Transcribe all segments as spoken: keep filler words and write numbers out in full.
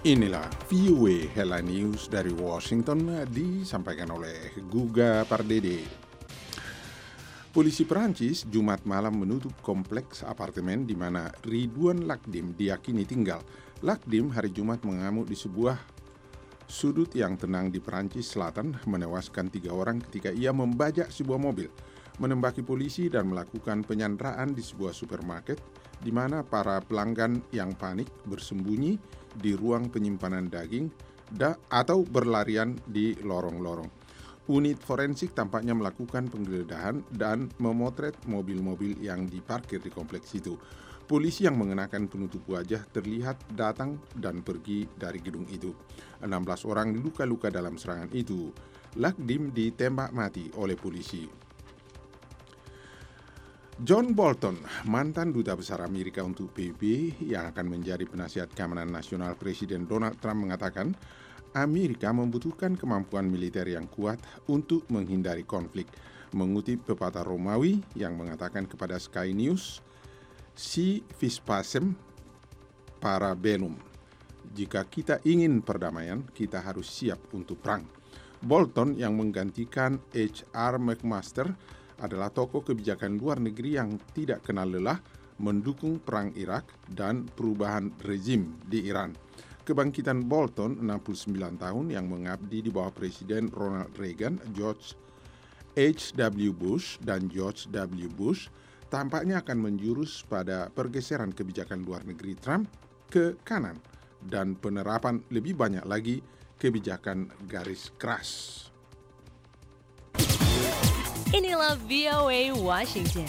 Inilah V O A Headline News dari Washington disampaikan oleh Guga Pardede. Polisi Perancis Jumat malam menutup kompleks apartemen di mana Ridwan Lakdim diyakini tinggal. Lakdim hari Jumat mengamuk di sebuah sudut yang tenang di Perancis Selatan, menewaskan tiga orang ketika ia membajak sebuah mobil, menembaki polisi dan melakukan penyanderaan di sebuah supermarket di mana para pelanggan yang panik bersembunyi di ruang penyimpanan daging da, atau berlarian di lorong-lorong. Unit forensik tampaknya melakukan penggeledahan dan memotret mobil-mobil yang diparkir di kompleks itu. Polisi yang mengenakan penutup wajah terlihat datang dan pergi dari gedung itu. enam belas orang luka-luka dalam serangan itu. Lakdim ditembak mati oleh polisi. John Bolton, mantan duta besar Amerika untuk P B B yang akan menjadi penasihat keamanan nasional Presiden Donald Trump, mengatakan Amerika membutuhkan kemampuan militer yang kuat untuk menghindari konflik. Mengutip pepatah Romawi yang mengatakan kepada Sky News, si vis pacem para bellum. Jika kita ingin perdamaian, kita harus siap untuk perang. Bolton yang menggantikan H R McMaster adalah tokoh kebijakan luar negeri yang tidak kenal lelah mendukung perang Irak dan perubahan rezim di Iran. Kebangkitan Bolton, enam puluh sembilan tahun, yang mengabdi di bawah Presiden Ronald Reagan, George H W Bush, dan George W. Bush, tampaknya akan menjurus pada pergeseran kebijakan luar negeri Trump ke kanan dan penerapan lebih banyak lagi kebijakan garis keras. Inilah V O A Washington.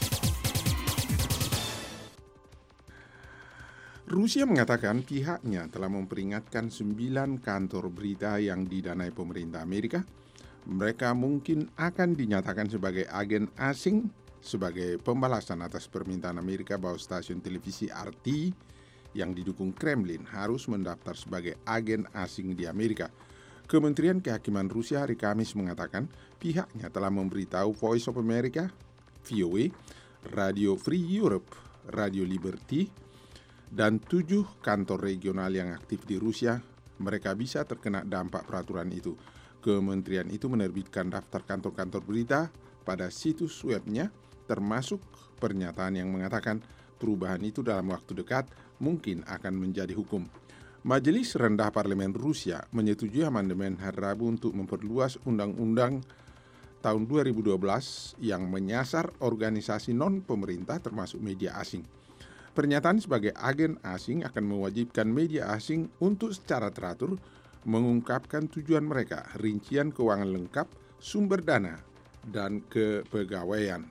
Rusia mengatakan pihaknya telah memperingatkan sembilan kantor berita yang didanai pemerintah Amerika. Mereka mungkin akan dinyatakan sebagai agen asing sebagai pembalasan atas permintaan Amerika bahwa stasiun televisi R T yang didukung Kremlin harus mendaftar sebagai agen asing di Amerika. Kementerian Kehakiman Rusia hari Kamis mengatakan pihaknya telah memberitahu Voice of America, V O A, Radio Free Europe, Radio Liberty, dan tujuh kantor regional yang aktif di Rusia, mereka bisa terkena dampak peraturan itu. Kementerian itu menerbitkan daftar kantor-kantor berita pada situs webnya, termasuk pernyataan yang mengatakan perubahan itu dalam waktu dekat mungkin akan menjadi hukum. Majelis Rendah Parlemen Rusia menyetujui amandemen hari Rabu untuk memperluas undang-undang tahun dua ribu dua belas yang menyasar organisasi non-pemerintah termasuk media asing. Pernyataan sebagai agen asing akan mewajibkan media asing untuk secara teratur mengungkapkan tujuan mereka, rincian keuangan lengkap, sumber dana, dan kepegawaian.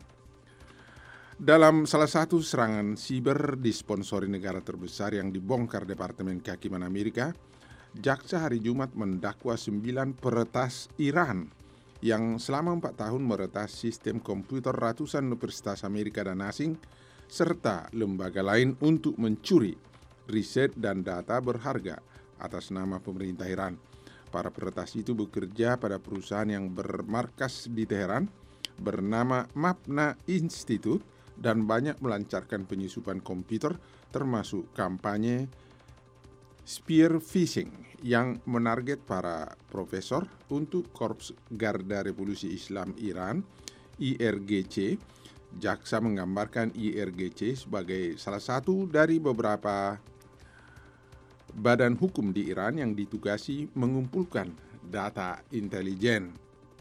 Dalam salah satu serangan siber disponsori negara terbesar yang dibongkar Departemen Kehakiman Amerika, jaksa hari Jumat mendakwa sembilan peretas Iran yang selama empat tahun meretas sistem komputer ratusan universitas Amerika dan asing, serta lembaga lain untuk mencuri riset dan data berharga atas nama pemerintah Iran. Para peretas itu bekerja pada perusahaan yang bermarkas di Teheran bernama Mapna Institute dan banyak melancarkan penyusupan komputer termasuk kampanye spear phishing yang menarget para profesor untuk Korps Garda Revolusi Islam Iran I R G C. Jaksa menggambarkan I R G C sebagai salah satu dari beberapa badan hukum di Iran yang ditugasi mengumpulkan data intelijen.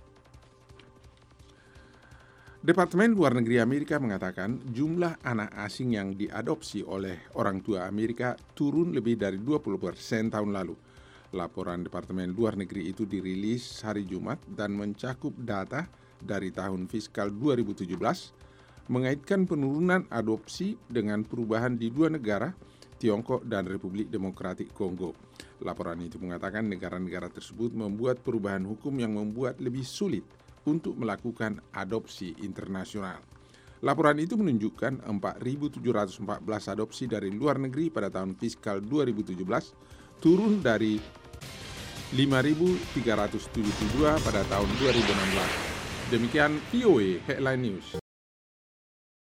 Departemen Luar Negeri Amerika mengatakan jumlah anak asing yang diadopsi oleh orang tua Amerika turun lebih dari dua puluh persen tahun lalu. Laporan Departemen Luar Negeri itu dirilis hari Jumat dan mencakup data dari tahun fiskal dua ribu tujuh belas, mengaitkan penurunan adopsi dengan perubahan di dua negara, Tiongkok dan Republik Demokratik Kongo. Laporan itu mengatakan negara-negara tersebut membuat perubahan hukum yang membuat lebih sulit untuk melakukan adopsi internasional. Laporan itu menunjukkan empat ribu tujuh ratus empat belas adopsi dari luar negeri pada tahun fiskal dua ribu tujuh belas, turun dari lima ribu tiga ratus tujuh puluh dua pada tahun dua ribu enam belas. Demikian V O A Headline News.